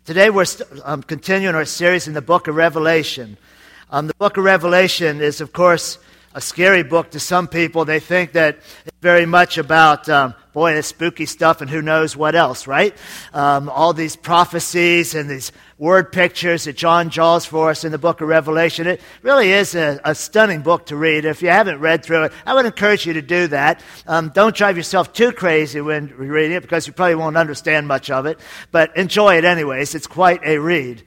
Today we're continuing our series in the book of Revelation. The book of Revelation is, of course, a scary book to some people. They think that it's very much about, the spooky stuff and who knows what else, right? All these prophecies and these word pictures that John draws for us in the book of Revelation. It really is a stunning book to read. If you haven't read through it, I would encourage you to do that. Don't drive yourself too crazy when reading it because you probably won't understand much of it, but enjoy it anyways. It's quite a read.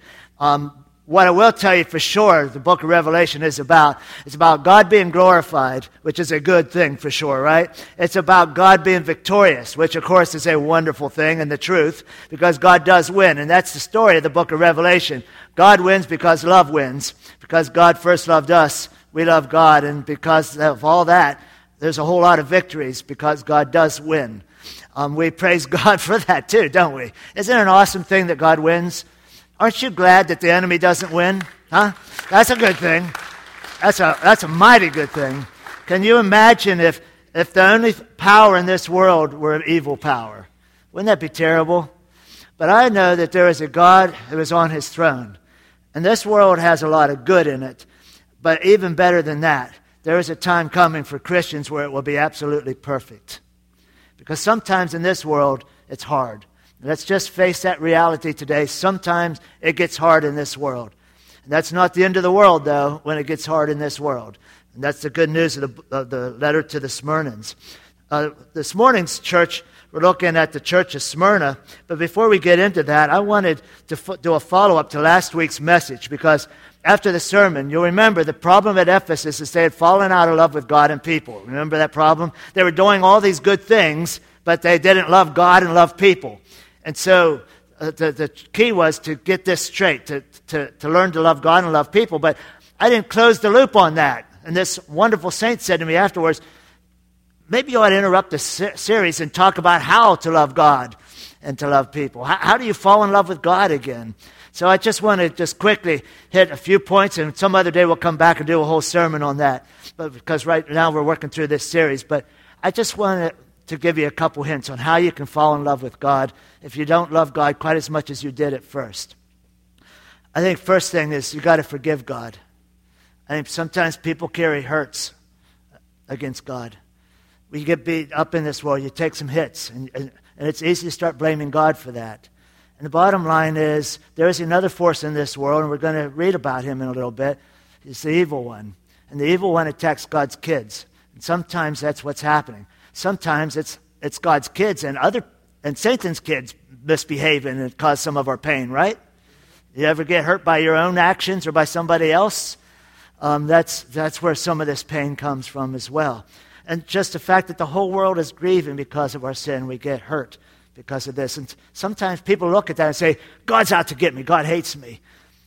What I will tell you for sure the book of Revelation is about God being glorified, which is a good thing for sure, right? It's about God being victorious, which of course is a wonderful thing and the truth, because God does win. And that's the story of the book of Revelation. God wins because love wins. Because God first loved us, we love God. And because of all that, there's a whole lot of victories because God does win. We praise God for that too, don't we? Isn't it an awesome thing that God wins? Aren't you glad that the enemy doesn't win? Huh? That's a good thing. That's a mighty good thing. Can you imagine if the only power in this world were evil power? Wouldn't that be terrible? But I know that there is a God who is on his throne. And this world has a lot of good in it. But even better than that, there is a time coming for Christians where it will be absolutely perfect. Because sometimes in this world, it's hard. Let's just face that reality today. Sometimes it gets hard in this world. And that's not the end of the world, though, when it gets hard in this world. And that's the good news of the letter to the Smyrnans. This morning's church, we're looking at the church of Smyrna. But before we get into that, I wanted to do a follow-up to last week's message, because after the sermon, you'll remember the problem at Ephesus is they had fallen out of love with God and people. Remember that problem? They were doing all these good things, but they didn't love God and love people. And so the key was to get this straight, to learn to love God and love people. But I didn't close the loop on that. And this wonderful saint said to me afterwards, maybe you ought to interrupt the series and talk about how to love God and to love people. How do you fall in love with God again? So I just want to quickly hit a few points, and some other day we'll come back and do a whole sermon on that. But because right now we're working through this series. But I just wanted to give you a couple hints on how you can fall in love with God if you don't love God quite as much as you did at first. I think first thing is you got to forgive God. I think sometimes people carry hurts against God. When you get beat up in this world, you take some hits, and it's easy to start blaming God for that. And the bottom line is there is another force in this world, and we're going to read about him in a little bit. It's the evil one. And the evil one attacks God's kids. And sometimes that's what's happening. Sometimes it's God's kids and Satan's kids misbehaving and cause some of our pain, right? You ever get hurt by your own actions or by somebody else? That's where some of this pain comes from as well. And just the fact that the whole world is grieving because of our sin, we get hurt because of this. And sometimes people look at that and say, God's out to get me. God hates me.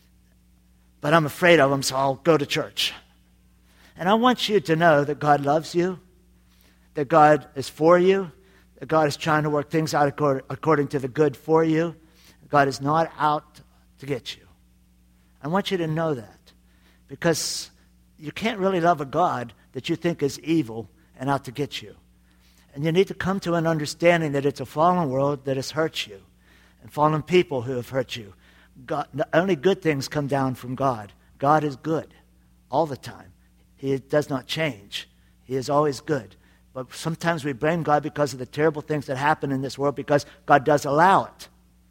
But I'm afraid of him, so I'll go to church. And I want you to know that God loves you, that God is for you, that God is trying to work things out according to the good for you. God is not out to get you. I want you to know that, because you can't really love a God that you think is evil and out to get you. And you need to come to an understanding that it's a fallen world that has hurt you and fallen people who have hurt you. God, only good things come down from God. God is good all the time. He does not change. He is always good. But sometimes we blame God because of the terrible things that happen in this world because God does allow it.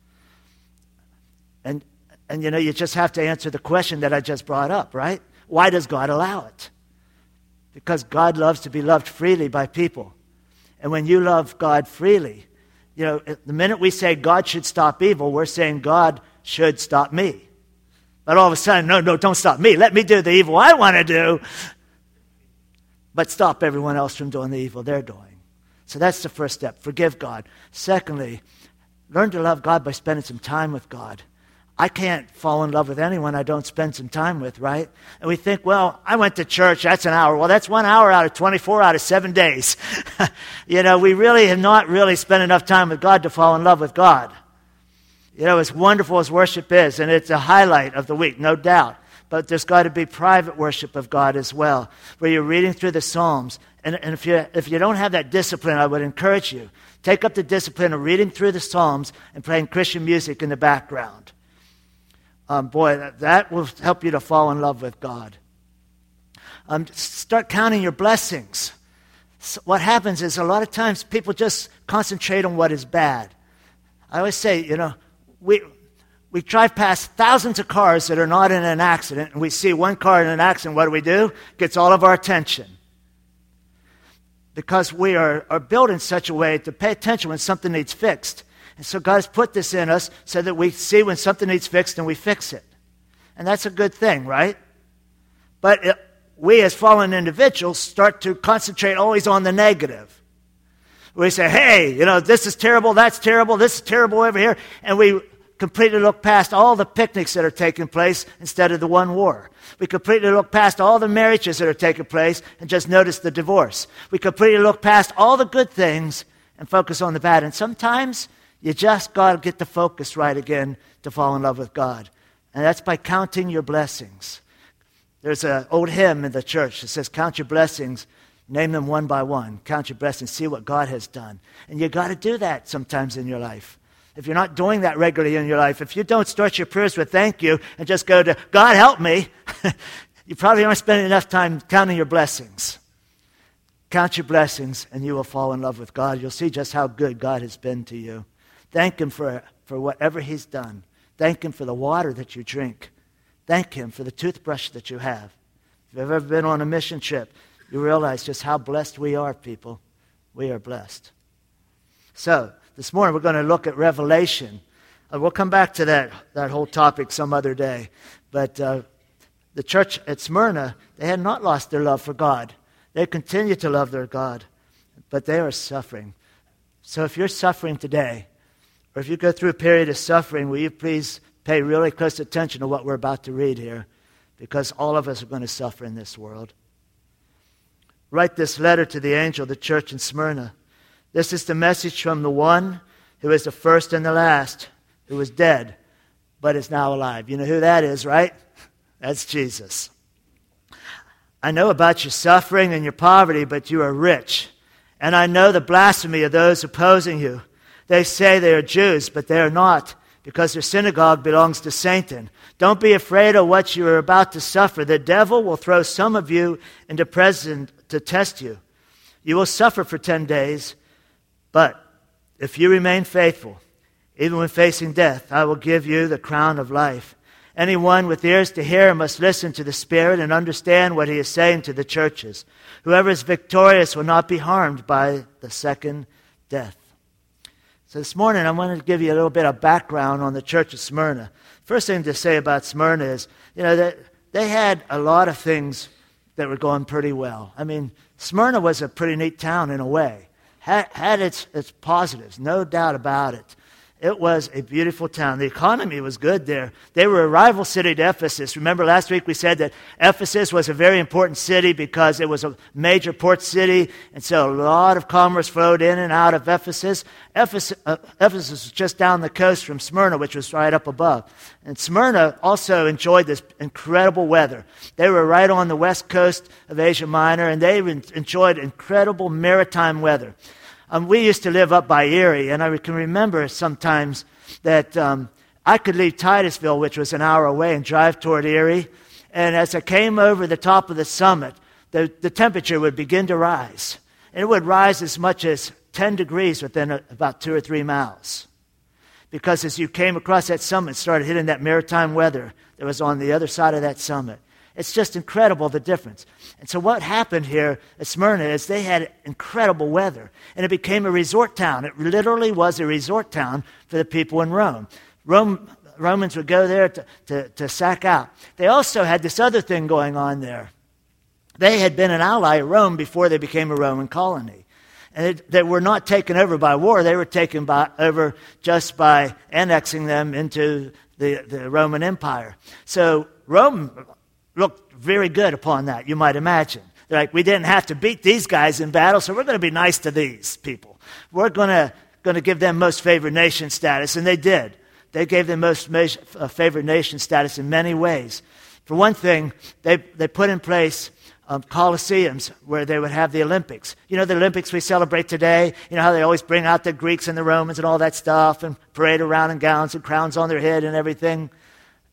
And you just have to answer the question that I just brought up, right? Why does God allow it? Because God loves to be loved freely by people. And when you love God freely, the minute we say God should stop evil, we're saying God should stop me. But all of a sudden, no, don't stop me. Let me do the evil I want to do. But stop everyone else from doing the evil they're doing. So that's the first step. Forgive God. Secondly, learn to love God by spending some time with God. I can't fall in love with anyone I don't spend some time with, right? And we think, well, I went to church, that's an hour. Well, that's 1 hour out of 24 out of 7 days. We really have not really spent enough time with God to fall in love with God. As wonderful as worship is, and it's a highlight of the week, no doubt. But there's got to be private worship of God as well, where you're reading through the Psalms. And if you don't have that discipline, I would encourage you, take up the discipline of reading through the Psalms and playing Christian music in the background. that will help you to fall in love with God. Start counting your blessings. So what happens is a lot of times people just concentrate on what is bad. I always say, we drive past thousands of cars that are not in an accident, and we see one car in an accident. What do? Gets all of our attention. Because we are built in such a way to pay attention when something needs fixed. And so God has put this in us so that we see when something needs fixed and we fix it. And that's a good thing, right? But we as fallen individuals start to concentrate always on the negative. We say, hey, this is terrible, that's terrible, this is terrible over here. And we completely look past all the picnics that are taking place instead of the one war. We completely look past all the marriages that are taking place and just notice the divorce. We completely look past all the good things and focus on the bad. And sometimes you just got to get the focus right again to fall in love with God. And that's by counting your blessings. There's an old hymn in the church that says, count your blessings, name them one by one. Count your blessings, see what God has done. And you got to do that sometimes in your life. If you're not doing that regularly in your life, if you don't start your prayers with thank you and just go to, God help me, you probably aren't spending enough time counting your blessings. Count your blessings and you will fall in love with God. You'll see just how good God has been to you. Thank Him for whatever He's done. Thank Him for the water that you drink. Thank Him for the toothbrush that you have. If you've ever been on a mission trip, you realize just how blessed we are, people. We are blessed. So, this morning we're going to look at Revelation. We'll come back to that whole topic some other day. But the church at Smyrna, they had not lost their love for God. They continue to love their God, but they are suffering. So if you're suffering today, or if you go through a period of suffering, will you please pay really close attention to what we're about to read here, because all of us are going to suffer in this world. Write this letter to the angel of the church in Smyrna. This is the message from the one who is the first and the last, who was dead, but is now alive. You know who that is, right? That's Jesus. I know about your suffering and your poverty, but you are rich. And I know the blasphemy of those opposing you. They say they are Jews, but they are not, because their synagogue belongs to Satan. Don't be afraid of what you are about to suffer. The devil will throw some of you into prison to test you. You will suffer for 10 days. But if you remain faithful, even when facing death, I will give you the crown of life. Anyone with ears to hear must listen to the Spirit and understand what He is saying to the churches. Whoever is victorious will not be harmed by the second death. So this morning I wanted to give you a little bit of background on the church of Smyrna. First thing to say about Smyrna is, they had a lot of things that were going pretty well. I mean, Smyrna was a pretty neat town in a way. Had its positives, no doubt about it. It was a beautiful town. The economy was good there. They were a rival city to Ephesus. Remember last week we said that Ephesus was a very important city because it was a major port city, and so a lot of commerce flowed in and out of Ephesus. Ephesus was just down the coast from Smyrna, which was right up above. And Smyrna also enjoyed this incredible weather. They were right on the west coast of Asia Minor, and they enjoyed incredible maritime weather. We used to live up by Erie, and I can remember sometimes that I could leave Titusville, which was an hour away, and drive toward Erie. And as I came over the top of the summit, the temperature would begin to rise. And it would rise as much as 10 degrees within about 2 or 3 miles. Because as you came across that summit and started hitting that maritime weather that was on the other side of that summit, it's just incredible, the difference. And so what happened here at Smyrna is they had incredible weather. And it became a resort town. It literally was a resort town for the people in Rome. Romans would go there to sack out. They also had this other thing going on there. They had been an ally of Rome before they became a Roman colony. And they were not taken over by war. They were taken over just by annexing them into the Roman Empire. So Rome looked very good upon that, you might imagine. They're like, we didn't have to beat these guys in battle, so we're going to be nice to these people. We're going to give them most favored nation status, and they did. They gave them most favored nation status in many ways. For one thing, they put in place coliseums where they would have the Olympics. You know, the Olympics we celebrate today, you know how they always bring out the Greeks and the Romans and all that stuff and parade around in gowns and crowns on their head and everything.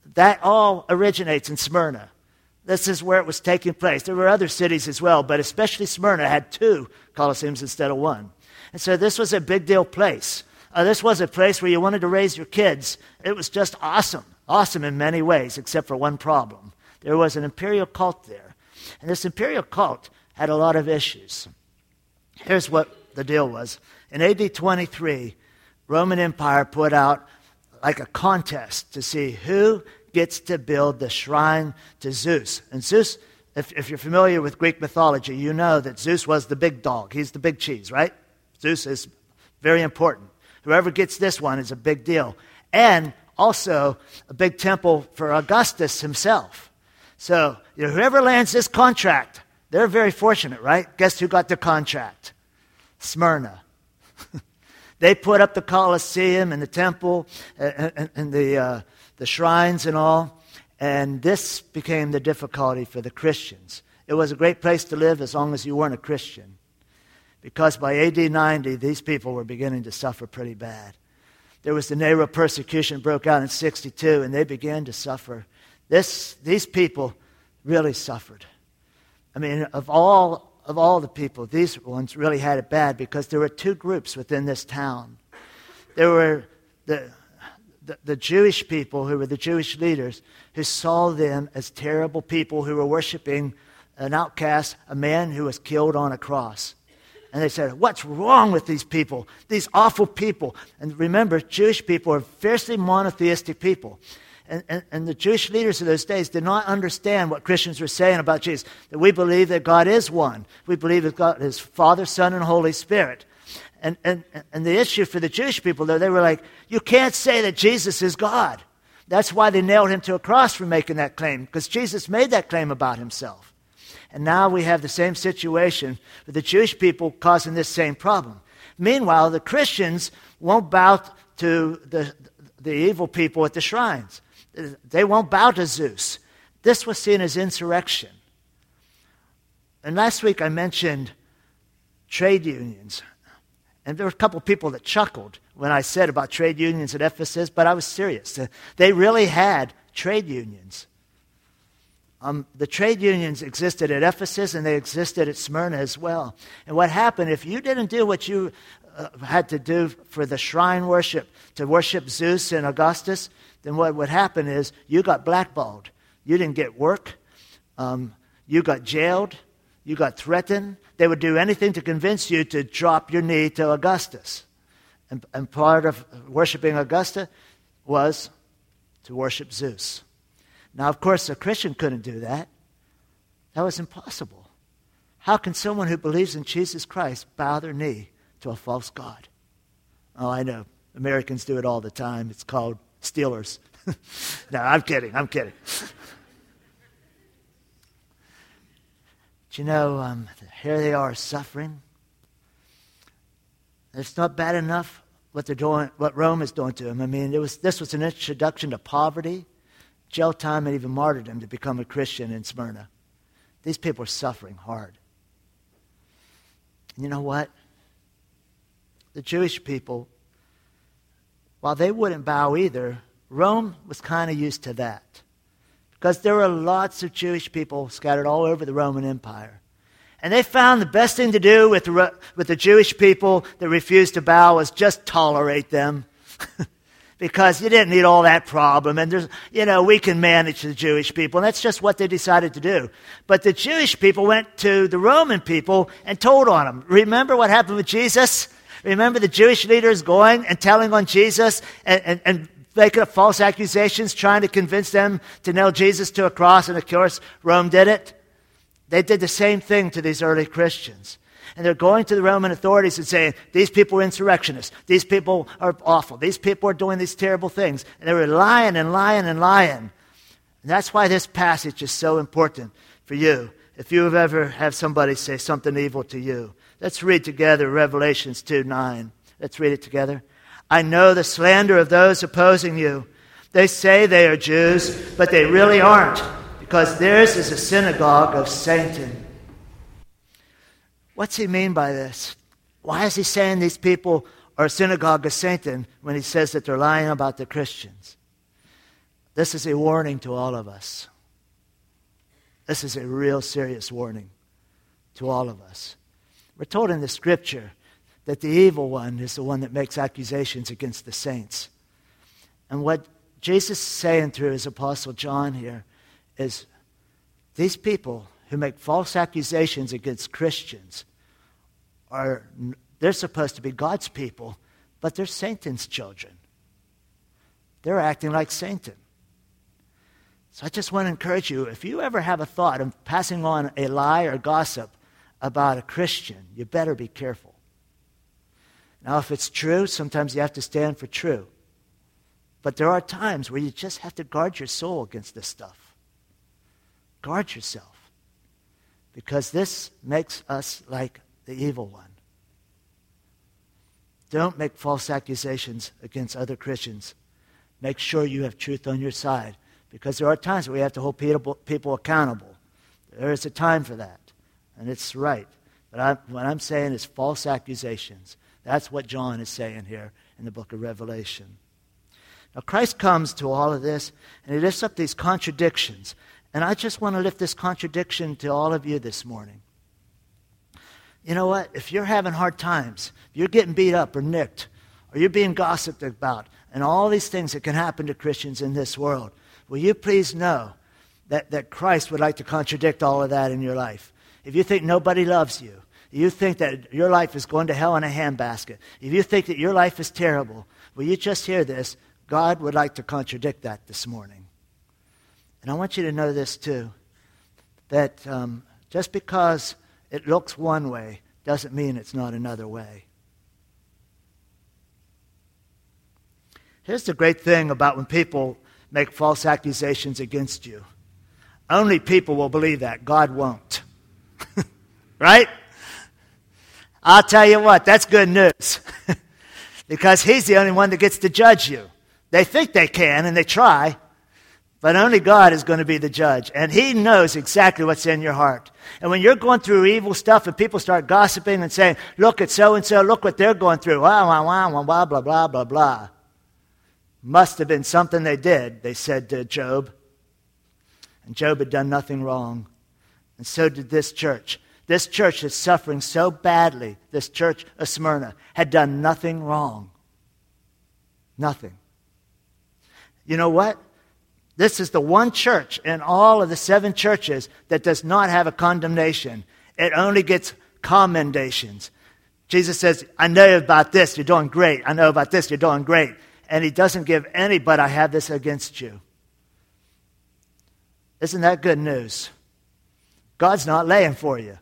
that all originates in Smyrna. This is where it was taking place. There were other cities as well, but especially Smyrna had 2 Colosseums instead of 1. And so this was a big deal place. This was a place where you wanted to raise your kids. It was just awesome. Awesome in many ways, except for one problem. There was an imperial cult there. And this imperial cult had a lot of issues. Here's what the deal was. In AD 23, Roman Empire put out like a contest to see who gets to build the shrine to Zeus. And Zeus, if you're familiar with Greek mythology, you know that Zeus was the big dog. He's the big cheese, right? Zeus is very important. Whoever gets this one is a big deal. And also a big temple for Augustus himself. So, whoever lands this contract, they're very fortunate, right? Guess who got the contract? Smyrna. They put up the Colosseum and the temple and the shrines and all. And this became the difficulty for the Christians. It was a great place to live as long as you weren't a Christian. Because by AD 90, these people were beginning to suffer pretty bad. There was the Nero persecution broke out in 62, and they began to suffer. These people really suffered. I mean, of all the people, these ones really had it bad because there were 2 groups within this town. There were the Jewish people who were the Jewish leaders who saw them as terrible people who were worshiping an outcast, a man who was killed on a cross. And they said, what's wrong with these people, these awful people? And remember, Jewish people are fiercely monotheistic people. And the Jewish leaders of those days did not understand what Christians were saying about Jesus, that we believe that God is one. We believe that God is Father, Son, and Holy Spirit. And the issue for the Jewish people, though, they were like, you can't say that Jesus is God. That's why they nailed him to a cross for making that claim, because Jesus made that claim about himself. And now we have the same situation with the Jewish people causing this same problem. Meanwhile, the Christians won't bow to the evil people at the shrines. They won't bow to Zeus. This was seen as insurrection. And last week I mentioned trade unions. And there were a couple people that chuckled when I said about trade unions at Ephesus, but I was serious. They really had trade unions. The trade unions existed at Ephesus and they existed at Smyrna as well. And what happened, if you didn't do what you had to do for the shrine worship, to worship Zeus and Augustus, then what would happen is you got blackballed. You didn't get work. You got jailed. You got threatened. They would do anything to convince you to drop your knee to Augustus. And part of worshiping Augusta was to worship Zeus. Now, of course, a Christian couldn't do that. That was impossible. How can someone who believes in Jesus Christ bow their knee to a false god? Oh, I know. Americans do it all the time. It's called Steelers. No, I'm kidding. But here they are suffering. It's not bad enough what they're doing, what Rome is doing to them. I mean, this was an introduction to poverty, jail time, and even martyrdom to become a Christian in Smyrna. These people are suffering hard. And you know what? The Jewish people, while they wouldn't bow either, Rome was kind of used to that. Because there were lots of Jewish people scattered all over the Roman Empire. And they found the best thing to do with the Jewish people that refused to bow was just tolerate them. Because you didn't need all that problem. And we can manage the Jewish people. And that's just what they decided to do. But the Jewish people went to the Roman people and told on them. Remember what happened with Jesus? Remember the Jewish leaders going and telling on Jesus and making up false accusations, trying to convince them to nail Jesus to a cross. And of course, Rome did it. They did the same thing to these early Christians. And they're going to the Roman authorities and saying, these people are insurrectionists. These people are awful. These people are doing these terrible things. And they were lying and lying and lying. And that's why this passage is so important for you. If you have ever had somebody say something evil to you. Let's read together Revelations 2:9. Let's read it together. I know the slander of those opposing you. They say they are Jews, but they really aren't, because theirs is a synagogue of Satan. What's he mean by this? Why is he saying these people are a synagogue of Satan when he says that they're lying about the Christians? This is a warning to all of us. This is a real serious warning to all of us. We're told in the Scripture that the evil one is the one that makes accusations against the saints. And what Jesus is saying through his apostle John here is these people who make false accusations against Christians they're supposed to be God's people, but they're Satan's children. They're acting like Satan. So I just want to encourage you, if you ever have a thought of passing on a lie or gossip about a Christian, you better be careful. Now, if it's true, sometimes you have to stand for true. But there are times where you just have to guard your soul against this stuff. Guard yourself. Because this makes us like the evil one. Don't make false accusations against other Christians. Make sure you have truth on your side. Because there are times where we have to hold people accountable. There is a time for that. And it's right. But what I'm saying is false accusations. That's what John is saying here in the book of Revelation. Now Christ comes to all of this, and he lifts up these contradictions. And I just want to lift this contradiction to all of you this morning. You know what? If you're having hard times, if you're getting beat up or nicked, or you're being gossiped about, and all these things that can happen to Christians in this world, will you please know that Christ would like to contradict all of that in your life? If you think nobody loves you, if you think that your life is going to hell in a handbasket, if you think that your life is terrible, will you just hear this? God would like to contradict that this morning. And I want you to know this too, that just because it looks one way doesn't mean it's not another way. Here's the great thing about when people make false accusations against you. Only people will believe that. God won't. Right? I'll tell you what, that's good news. Because he's the only one that gets to judge you. They think they can, and they try, but only God is going to be the judge. And he knows exactly what's in your heart. And when you're going through evil stuff and people start gossiping and saying, look at so-and-so, look what they're going through, blah, blah, blah, blah, blah. Must have been something they did, they said to Job. And Job had done nothing wrong. And so did this church. This church is suffering so badly. This church of Smyrna had done nothing wrong. Nothing. You know what? This is the one church in all of the 7 churches that does not have a condemnation. It only gets commendations. Jesus says, I know about this, you're doing great. I know about this, you're doing great. And he doesn't give any, but I have this against you. Isn't that good news? God's not laying for you.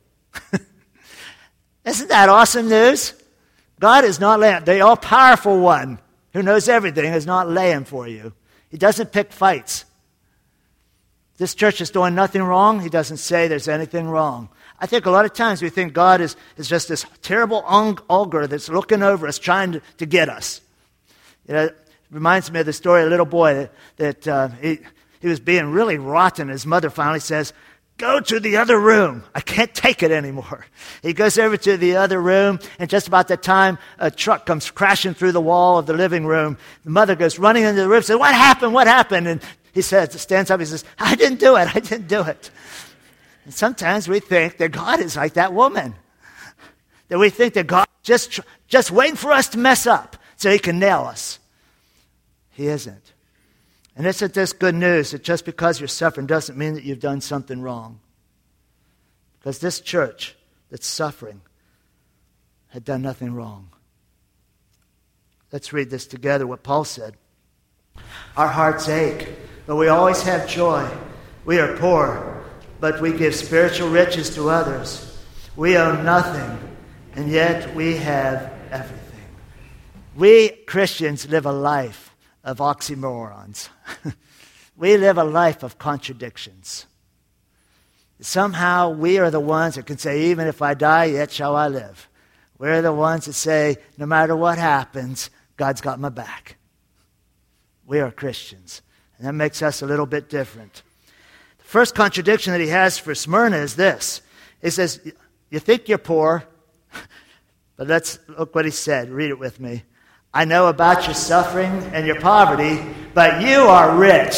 Isn't that awesome news? God is not laying. The all-powerful one who knows everything is not laying for you. He doesn't pick fights. This church is doing nothing wrong. He doesn't say there's anything wrong. I think a lot of times we think God is just this terrible ogre that's looking over us trying to get us. You know, it reminds me of the story of a little boy that he was being really rotten. His mother finally says, go to the other room. I can't take it anymore. He goes over to the other room, and just about that time, a truck comes crashing through the wall of the living room. The mother goes running into the room and says, what happened? What happened? And he stands up, he says, I didn't do it. And sometimes we think that God is like that woman. That we think that God is just waiting for us to mess up so he can nail us. He isn't. And isn't this good news that just because you're suffering doesn't mean that you've done something wrong? Because this church that's suffering had done nothing wrong. Let's read this together, what Paul said. Our hearts ache, but we always have joy. We are poor, but we give spiritual riches to others. We own nothing, and yet we have everything. We Christians live a life of oxymorons. We live a life of contradictions. Somehow we are the ones that can say, even if I die, yet shall I live. We're the ones that say, no matter what happens, God's got my back. We are Christians. And that makes us a little bit different. The first contradiction that he has for Smyrna is this. He says, you think you're poor, but let's look what he said. Read it with me. I know about your suffering and your poverty, but you are rich.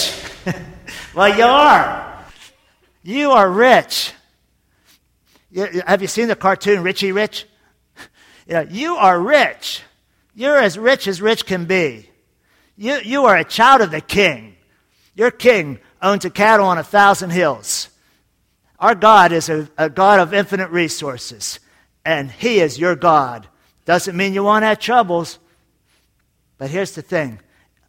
Well, you are. You are rich. Have you seen the cartoon Richie Rich? You are rich. You're as rich can be. You are a child of the king. Your king owns a cattle on 1,000 hills. Our God is a God of infinite resources, and he is your God. Doesn't mean you won't have troubles, but here's the thing.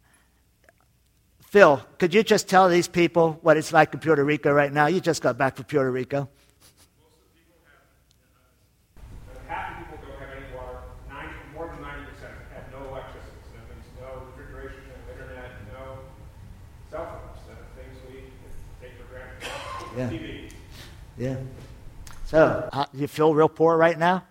Phil, could you just tell these people what it's like in Puerto Rico right now? You just got back from Puerto Rico. Most of the people half the people don't have any water. More than 90% have no electricity. So that means no refrigeration, no internet, no cell phones, things we take for granted. Yeah. TV. Yeah. So, you feel real poor right now?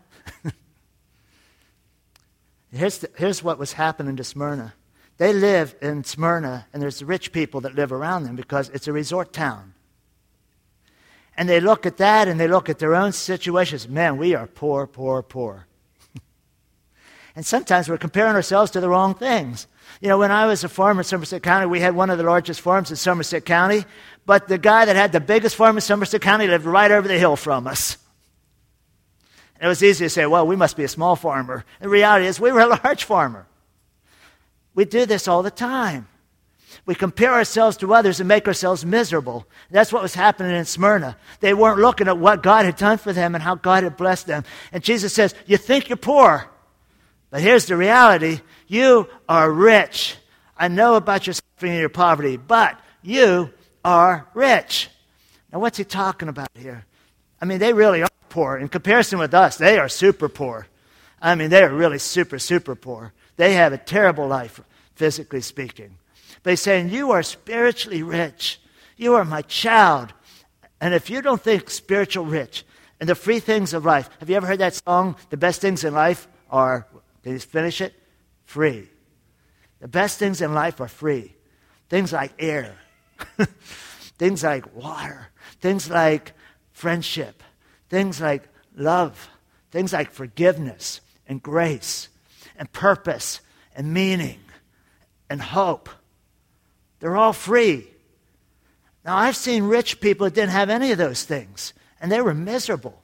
Here's what was happening to Smyrna. They live in Smyrna, and there's rich people that live around them because it's a resort town. And they look at that, and they look at their own situations. Man, we are poor, poor, poor. And sometimes we're comparing ourselves to the wrong things. When I was a farmer in Somerset County, we had one of the largest farms in Somerset County, but the guy that had the biggest farm in Somerset County lived right over the hill from us. And it was easy to say, well, we must be a small farmer. The reality is we were a large farmer. We do this all the time. We compare ourselves to others and make ourselves miserable. That's what was happening in Smyrna. They weren't looking at what God had done for them and how God had blessed them. And Jesus says, you think you're poor, but here's the reality. You are rich. I know about your suffering and your poverty, but you are rich. Now, what's he talking about here? They really are poor. In comparison with us, they are super poor. They are really super, super poor. They have a terrible life, physically speaking. But he's saying, you are spiritually rich. You are my child. And if you don't think spiritual rich and the free things of life, have you ever heard that song, The Best Things in Life are, can you finish it? Free. The best things in life are free. Things like air. Things like water. Things like friendship. Things like love. Things like forgiveness and grace and purpose and meaning and hope. They're all free. Now, I've seen rich people that didn't have any of those things, and they were miserable.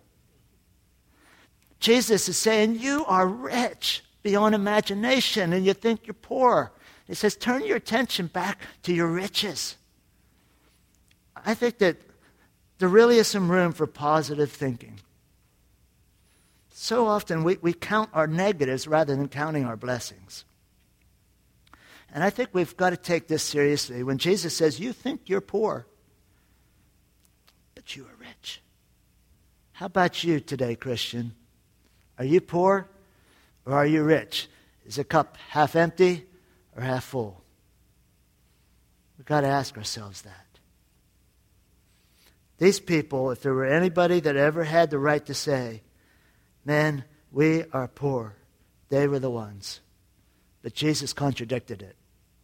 Jesus is saying, you are rich beyond imagination, and you think you're poor. He says, turn your attention back to your riches. I think that there really is some room for positive thinking. So often we count our negatives rather than counting our blessings. And I think we've got to take this seriously. When Jesus says, you think you're poor, but you are rich. How about you today, Christian? Are you poor or are you rich? Is the cup half empty or half full? We've got to ask ourselves that. These people, if there were anybody that ever had the right to say, man, we are poor, they were the ones. But Jesus contradicted it.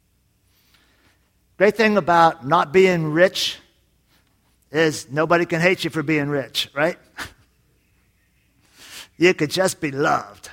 Great thing about not being rich is nobody can hate you for being rich, right? You could just be loved.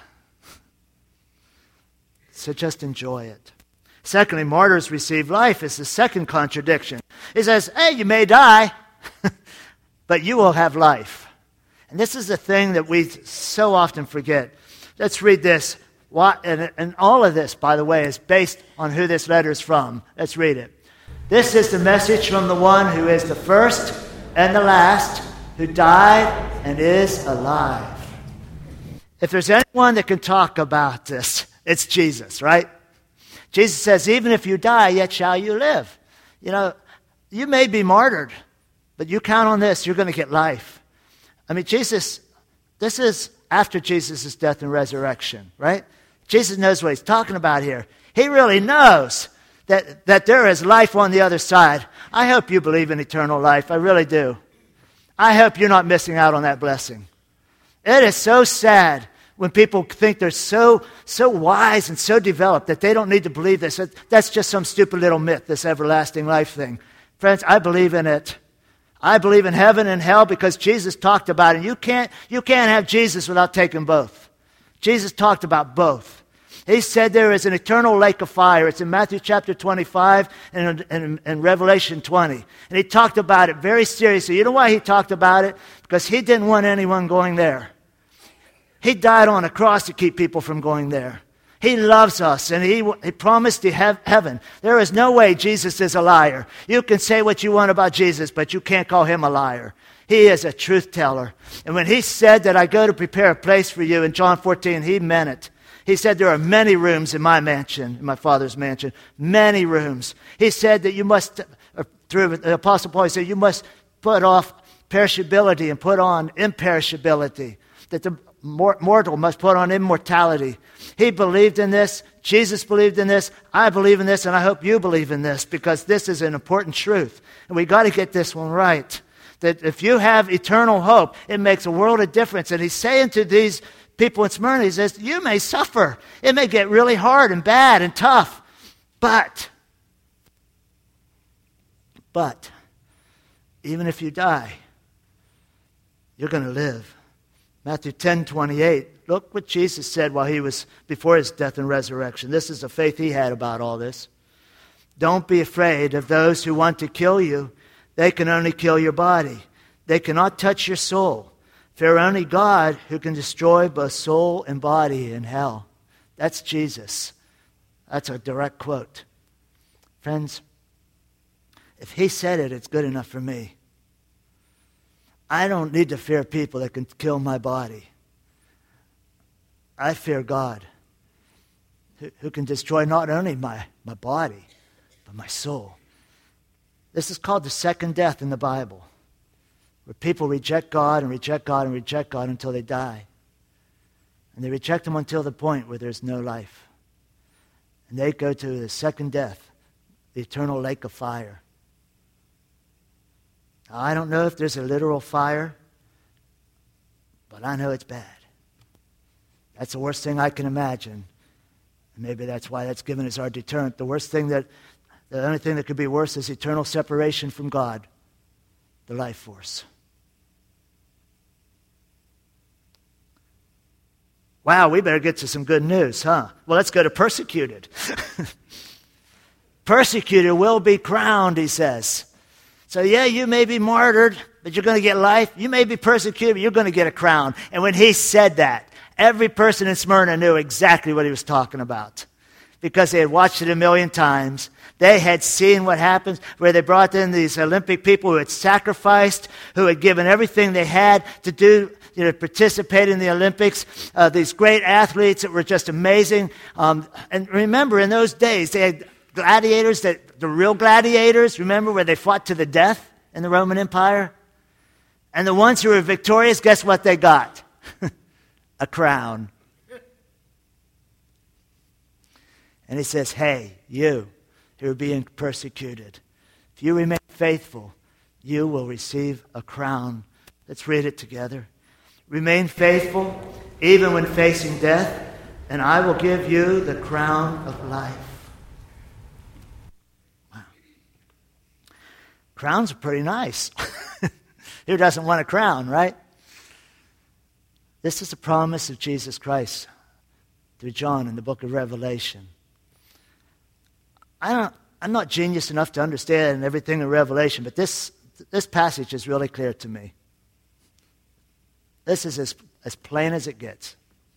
So just enjoy it. Secondly, martyrs receive life is the second contradiction. He says, hey, you may die, but you will have life. And this is the thing that we so often forget. Let's read this. And all of this, by the way, is based on who this letter is from. Let's read it. This is the message from the one who is the first and the last, who died and is alive. If there's anyone that can talk about this, it's Jesus, right? Jesus says, even if you die, yet shall you live. You may be martyred, but you count on this, you're going to get life. Jesus, this is after Jesus' death and resurrection, right? Jesus knows what he's talking about here. He really knows that there is life on the other side. I hope you believe in eternal life. I really do. I hope you're not missing out on that blessing. It is so sad when people think they're so wise and so developed that they don't need to believe this. That's just some stupid little myth, this everlasting life thing. Friends, I believe in it. I believe in heaven and hell because Jesus talked about it. You can't have Jesus without taking both. Jesus talked about both. He said there is an eternal lake of fire. It's in Matthew chapter 25 and Revelation 20. And he talked about it very seriously. You know why he talked about it? Because he didn't want anyone going there. He died on a cross to keep people from going there. He loves us, and he promised to have heaven. There is no way Jesus is a liar. You can say what you want about Jesus, but you can't call him a liar. He is a truth teller. And when he said that I go to prepare a place for you in John 14, he meant it. He said there are many rooms in my mansion, in my Father's mansion, many rooms. He said that you must, through the Apostle Paul, he said you must put off perishability and put on imperishability, that the mortal must put on immortality. He believed in this. Jesus believed in this. I believe in this, and I hope you believe in this, because this is an important truth. And we got to get this one right. That if you have eternal hope, it makes a world of difference. And he's saying to these people in Smyrna, he says, you may suffer. It may get really hard and bad and tough. But, even if you die, you're going to live. Matthew 10:28. Look what Jesus said while he was before his death and resurrection. This is the faith he had about all this. Don't be afraid of those who want to kill you. They can only kill your body. They cannot touch your soul. Fear only God, who can destroy both soul and body in hell. That's Jesus. That's a direct quote. Friends, if he said it, it's good enough for me. I don't need to fear people that can kill my body. I fear God, who can destroy not only my body, but my soul. This is called the second death in the Bible, where people reject God and reject God and reject God until they die. And they reject him until the point where there's no life. And they go to the second death, the eternal lake of fire. I don't know if there's a literal fire, but I know it's bad. That's the worst thing I can imagine. And maybe that's why that's given as our deterrent. The only thing that could be worse is eternal separation from God, the life force. Wow, we better get to some good news, huh? Well, let's go to persecuted. Persecuted will be crowned, he says. So yeah, you may be martyred, but you're going to get life. You may be persecuted, but you're going to get a crown. And when he said that, every person in Smyrna knew exactly what he was talking about, because they had watched it a million times. They had seen what happens, where they brought in these Olympic people who had sacrificed, who had given everything they had to do, participate in the Olympics. These great athletes that were just amazing. And remember, in those days, they had gladiators, the real gladiators, remember, where they fought to the death in the Roman Empire? And the ones who were victorious, guess what they got? A crown. And he says, hey, you who are being persecuted, if you remain faithful, you will receive a crown. Let's read it together. Remain faithful even when facing death, and I will give you the crown of life. Wow. Crowns are pretty nice. Who doesn't want a crown, right? This is the promise of Jesus Christ through John in the book of Revelation. I'm not genius enough to understand everything in Revelation, but this passage is really clear to me. This is as plain as it gets.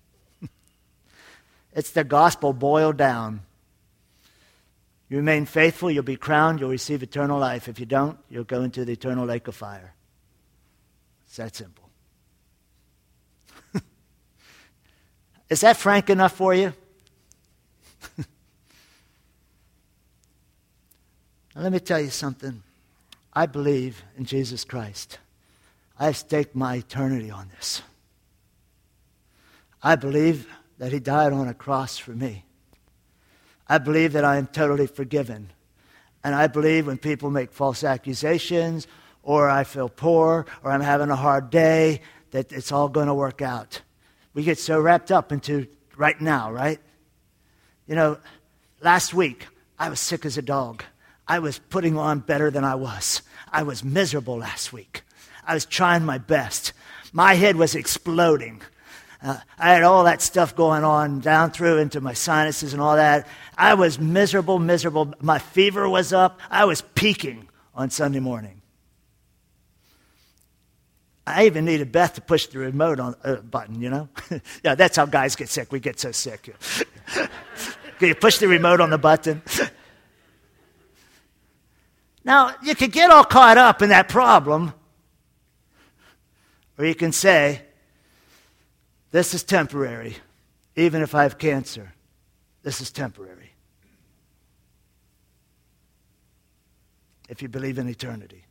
It's the gospel boiled down. You remain faithful, you'll be crowned, you'll receive eternal life. If you don't, you'll go into the eternal lake of fire. It's that simple. Is that frank enough for you? Now, let me tell you something. I believe in Jesus Christ. I've staked my eternity on this. I believe that he died on a cross for me. I believe that I am totally forgiven. And I believe when people make false accusations, or I feel poor, or I'm having a hard day, that it's all going to work out. We get so wrapped up into right now, right? Last week, I was sick as a dog. I was putting on better than I was. I was miserable last week. I was trying my best. My head was exploding. I had all that stuff going on down through into my sinuses and all that. I was miserable. My fever was up. I was peaking on Sunday morning. I even needed Beth to push the remote on button, you know. Yeah, that's how guys get sick. We get so sick. Can you push the remote on the button? Now, you could get all caught up in that problem, or you can say, this is temporary, even if I have cancer. This is temporary. If you believe in eternity.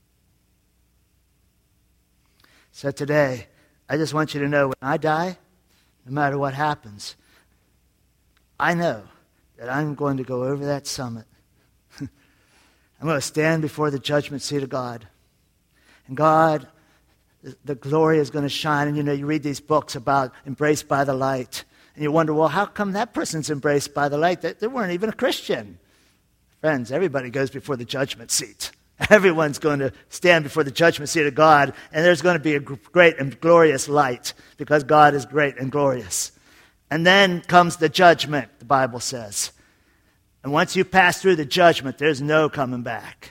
So today, I just want you to know when I die, no matter what happens, I know that I'm going to go over that summit. I'm going to stand before the judgment seat of God. And God, the glory is going to shine. And you know, you read these books about embraced by the light. And you wonder, well, how come that person's embraced by the light? They weren't even a Christian. Friends, everybody goes before the judgment seat. Everyone's going to stand before the judgment seat of God, and there's going to be a great and glorious light because God is great and glorious. And then comes the judgment, the Bible says. And once you pass through the judgment, there's no coming back.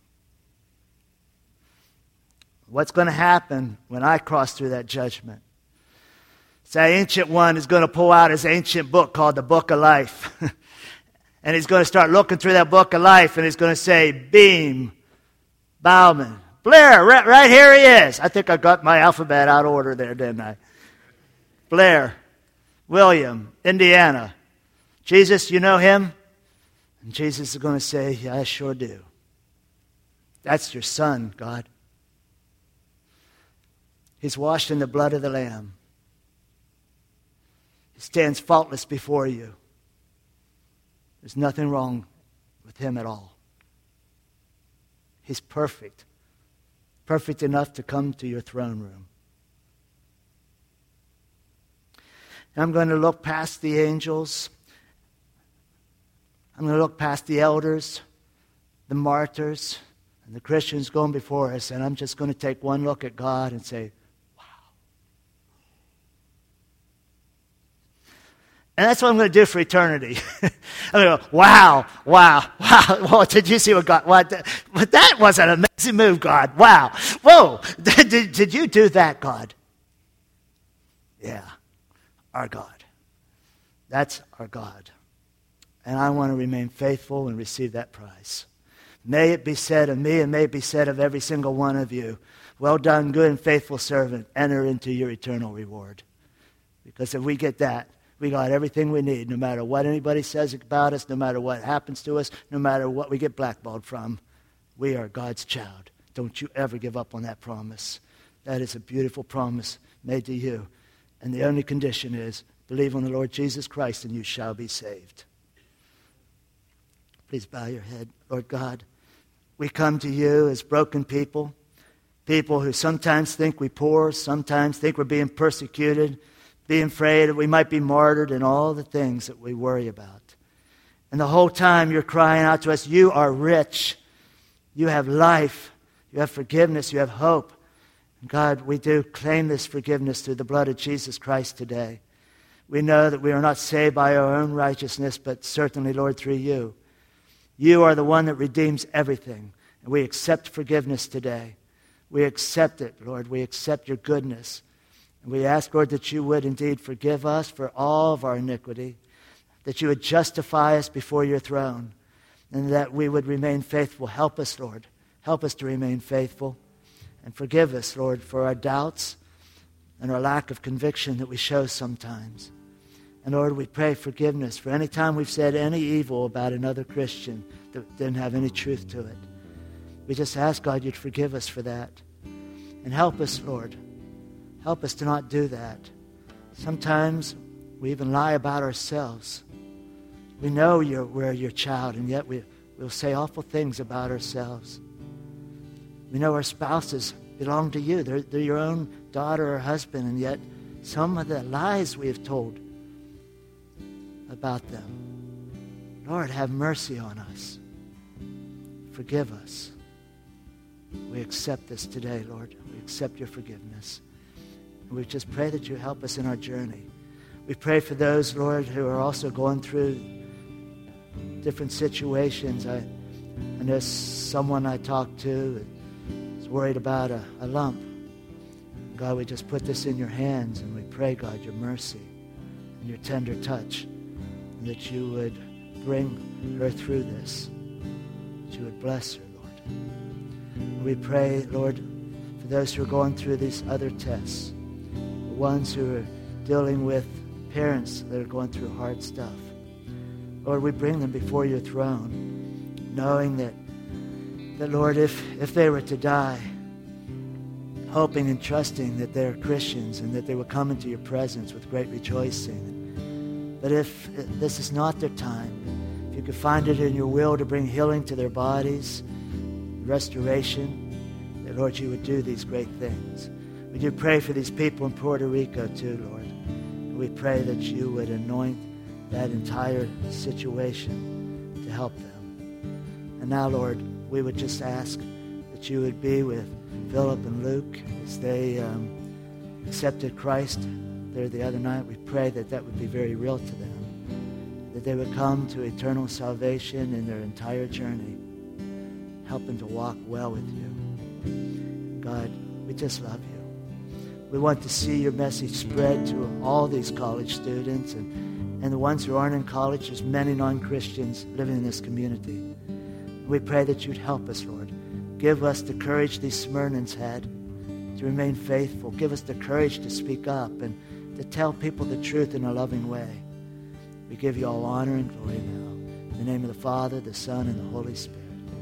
What's going to happen when I cross through that judgment? So that ancient one is going to pull out his ancient book called the Book of Life. And he's going to start looking through that Book of Life, and he's going to say, Beam, Bauman, Blair, right here he is. I think I got my alphabet out of order there, didn't I? Blair, William, Indiana. Jesus, you know him? And Jesus is going to say, yeah, I sure do. That's your son, God. He's washed in the blood of the Lamb. He stands faultless before you. There's nothing wrong with him at all. He's perfect. Perfect enough to come to your throne room. I'm going to look past the angels. I'm going to look past the elders, the martyrs, and the Christians going before us, and I'm just going to take one look at God and say, wow. And that's what I'm going to do for eternity. I'm going to go, wow. Well, did you see what God, but that was an amazing move, God. Wow. Whoa. Did you do that, God? Yeah. Our God. That's our God. And I want to remain faithful and receive that prize. May it be said of me and may it be said of every single one of you, well done, good and faithful servant, enter into your eternal reward. Because if we get that, we got everything we need, no matter what anybody says about us, no matter what happens to us, no matter what we get blackballed from. We are God's child. Don't you ever give up on that promise. That is a beautiful promise made to you. And the only condition is, believe on the Lord Jesus Christ and you shall be saved. Please bow your head. Lord God, we come to you as broken people, people who sometimes think we're poor, sometimes think we're being persecuted, being afraid that we might be martyred, and all the things that we worry about. And the whole time you're crying out to us, you are rich. You have life. You have forgiveness. You have hope. And God, we do claim this forgiveness through the blood of Jesus Christ today. We know that we are not saved by our own righteousness, but certainly, Lord, through you. You are the one that redeems everything. And we accept forgiveness today. We accept it, Lord. We accept your goodness. And we ask, Lord, that you would indeed forgive us for all of our iniquity, that you would justify us before your throne, and that we would remain faithful. Help us, Lord. Help us to remain faithful. And forgive us, Lord, for our doubts and our lack of conviction that we show sometimes. And Lord, we pray forgiveness for any time we've said any evil about another Christian that didn't have any truth to it. We just ask, God, you'd forgive us for that. And help us, Lord. Help us to not do that. Sometimes we even lie about ourselves. We know we're your child, and yet we'll say awful things about ourselves. We know our spouses belong to you. They're your own daughter or husband, and yet some of the lies we have told about them. Lord, have mercy on us. Forgive us. We accept this today, Lord. We accept your forgiveness. We just pray that you help us in our journey. We pray for those, Lord, who are also going through different situations. I know someone I talked to is worried about a lump. God, we just put this in your hands, and we pray, God, your mercy and your tender touch, and that you would bring her through this, that you would bless her, Lord. And we pray, Lord, for those who are going through these other tests, the ones who are dealing with parents that are going through hard stuff. Lord, we bring them before your throne, knowing that Lord, if they were to die, hoping and trusting that they're Christians and that they will come into your presence with great rejoicing. But if this is not their time, if you could find it in your will to bring healing to their bodies, restoration, that, Lord, you would do these great things. We do pray for these people in Puerto Rico too, Lord. And we pray that you would anoint that entire situation to help them. And now, Lord, we would just ask that you would be with Philip and Luke as they accepted Christ there the other night. We pray that that would be very real to them, that they would come to eternal salvation in their entire journey, helping to walk well with you. God, we just love you. We want to see your message spread to all these college students and the ones who aren't in college. There's many non-Christians living in this community. We pray that you'd help us, Lord. Give us the courage these Smyrnans had to remain faithful. Give us the courage to speak up and to tell people the truth in a loving way. We give you all honor and glory now. In the name of the Father, the Son, and the Holy Spirit.